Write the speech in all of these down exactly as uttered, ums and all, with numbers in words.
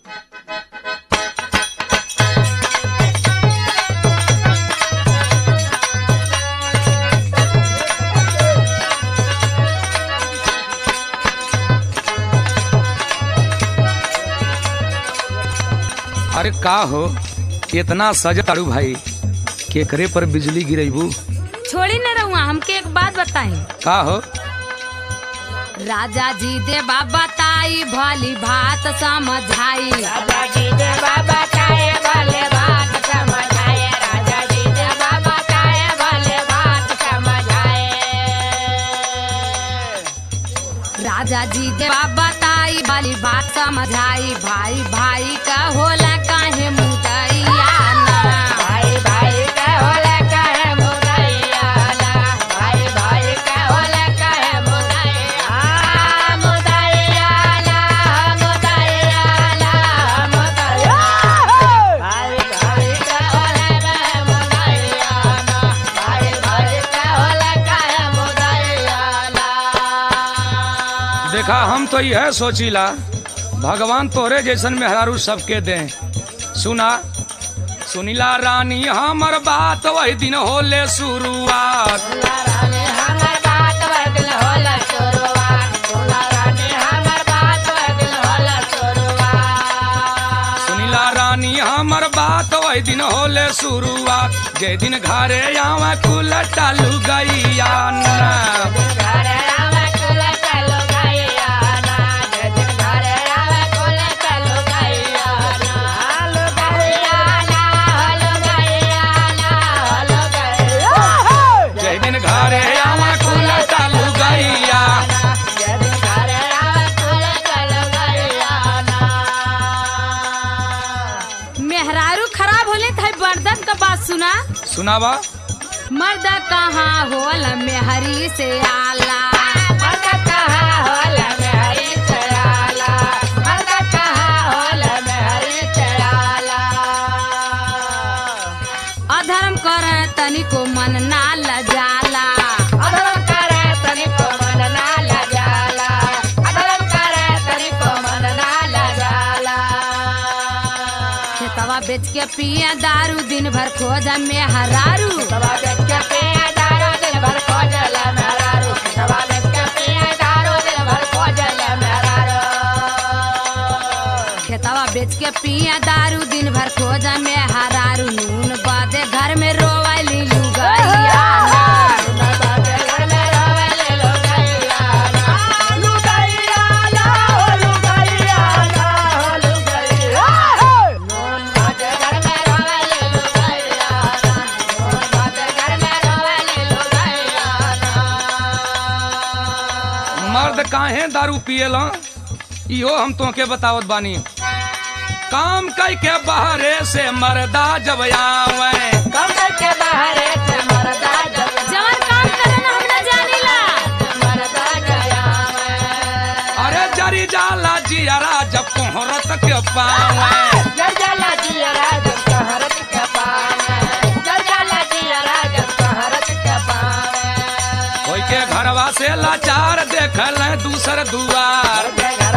अरे का हो इतना सज तारू भाई केकरे पर बिजली गिरेबू? छोड़ी न रहुआ, हमके एक बात बताई। का हो? राजा जी दे बाबा ताई भली भात समझाई। राजा जी दे बाबा ताई भले बात समझाए। राजा जी दे बाबा ताई भले बात समझाए। राजा जी दे बाबा ताई भली बात समझाई। भाई भाई का होला काहे मुदैया ना। भाई भाई का होला काहे मुदैया ना। भाई भाई का होला काहे मुदैया मुदैया ना मुदैया ना मुदैया। भाई भाई का होला मुदैया ना। भाई भाई का होला काहे मुदैया ना। देखा हम तो यह सोचीला भगवान तोरे जैसन मेहरारू सबके दे। सुना सुनीला रानी हमर बात वही दिन होले शुरुआत। रानी हमर बात बदल होला शुरुआत। रानी हमर बात बदल होला शुरुआत। सुनीला रानी हमर बात वही दिन होले शुरुआत। जे दिन घरे आवा कुल टालू गैया ना। घरे आवे कुल चलो गैया ना। जे दिन घरे आवे कुल चलो गैया ना। हलो गैया ना हलो गैया ना हलो गैया। जे दिन घरे आवा कुल टालू गैया। जे दिन घरे आवे कुल चलो गैया ना। मेहरारू खराब होले थे बर्दन का बात सुना। सुनावा मर्द कहाँ होल मेहरी से आला। मर्द कहाँ होला मेहरी चढ़ाला। मर्द कहाँ होला मेहरी चढ़ाला। अधर्म करे तनिको मन ना लजाला। अधर्म करे तनिको मन ना लजाला। अधर्म करे तनिको मन ना लजाला। खेतवा बेच के पिए दारू दिन भर खोज मेहरारू। तवा बेच के पिए दारू दिन भर खोजल मेहरारू। तवा बेच के पिए दारू दिन भर खोजल मेहरारू। खेतवा बेच के पिए दारू दिन भर खोज मेहरारू। नून बादे घर में रोवली लुगैया ना। मर्द काहे दारू पिएला इहो हम तोके बतावत बानी। काम कई के बहरे से मर्दा जब आवे। जवन काम करे ना हम ना जानीला। अरे जरी जाला जियरा जब कोहरत के पावे। कोई के घरवा से लाचार देखल दूसर दुआर।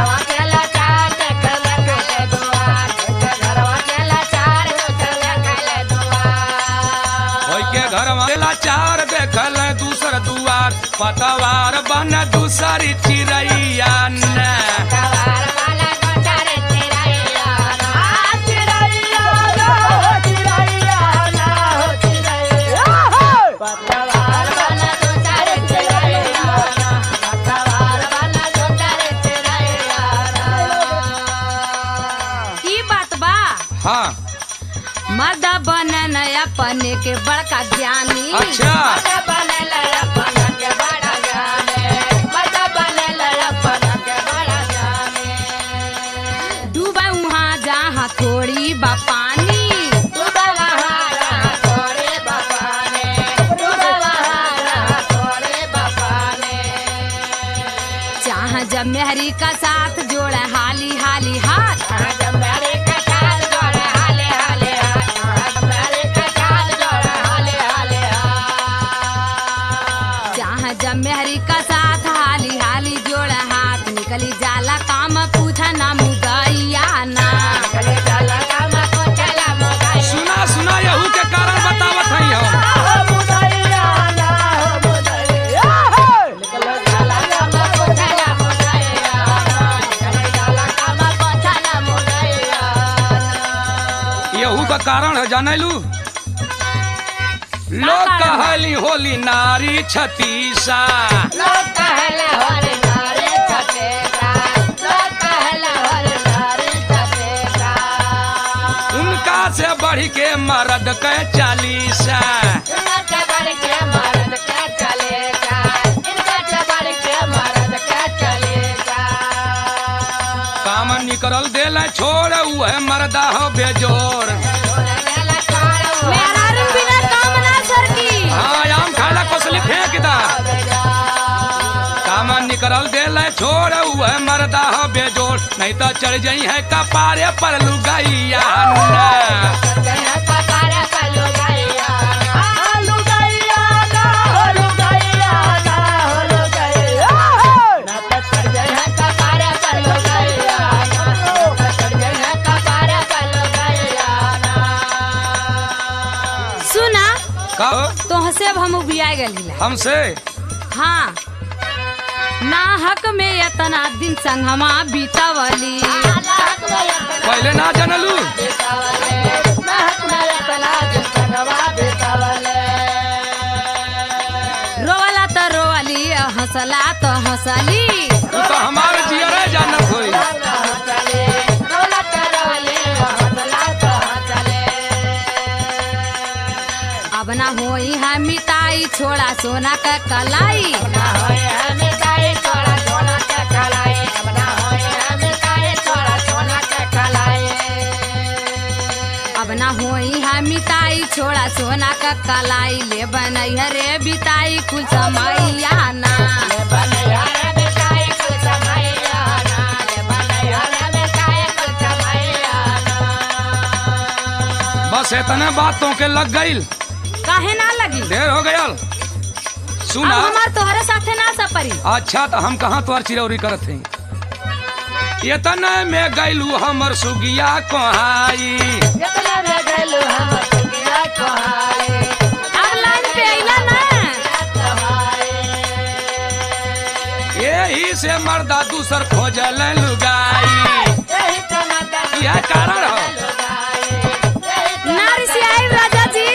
कोई के घरवा से लाचार देखल दूसर दुआर। पतवार बन दूसरी चिड़ैया ना। ई बात बा। हाँ मर्द बनन अपने के बड़का ज्ञानी। अच्छा डूबा वहाँ जहाँ थोड़ी बा पानी। जहाँ जब मेहरी का साथ जोड़े हाली हाली हाथ। जहाँ जब मेहरी का साथ हाली हाली जोड़े हाथ। निकली जाला काम पूछा ना मुदैया ना। का कारण है जाने लू लोग कारण है? कहली होली नारी छतीसा लोग कहले होले नारी छतेका लोग कहले होले नारी छतेका उनका से बढ़ के मर्द के चालीसा इनका से बढ़ के मर्द के चलेगा इनका से बढ़ के मर्द के चलेगा काम निकल देला छोड़ उहे मर्दा हो बेजोर मेहरारू बिना काम ना सरकी। हाँ आम खाला कोसली फेंक दा काम निकल देला छोड़ उहे मर्दा हो बेजोर नहीं तो चढ़ जाई है कपारे पर लुगाइया सुना का तोहसे अब हम उबिया गली हमसे हाँ ना हक में इतना दिन संगमा बीतावली पहले ना जानलू रोवला तो रोवली हंसला तो हंसली तू तो हमारे जियरे जानत होई अब ना होई है मिताई छोड़ा सोना का कलाई अब ना होई है मिताई छोड़ा सोना का कलाई ले बनई है रे बिताई कुल समैया ना बस इतने बातों के लग गईल काहे ना लगी ढेर हो गया अब सुना हमार तोहरे साथे ना सपरी अच्छा तो हम कहाँ तोहर चिरौरी करत हई इतने में गईलू हमर सुगिया कोहाई अब लाइन पे अइला ना यही से मर्दा दूसर खोजल लुगाई यह कारण हो नारी से आई राजा जी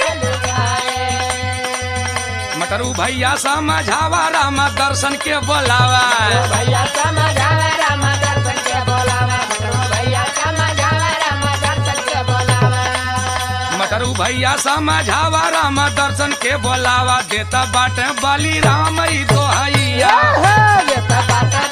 मटरू भैया समझावा राम दर्शन के बोलावा भैया समझावे राम दर्शन के बोलावा भैया समझावे राम दर्शन के बोलावा मटरू भैया समझावा राम दर्शन के बोलावा देता बाटे बली राम ई दोहैया ये सब बात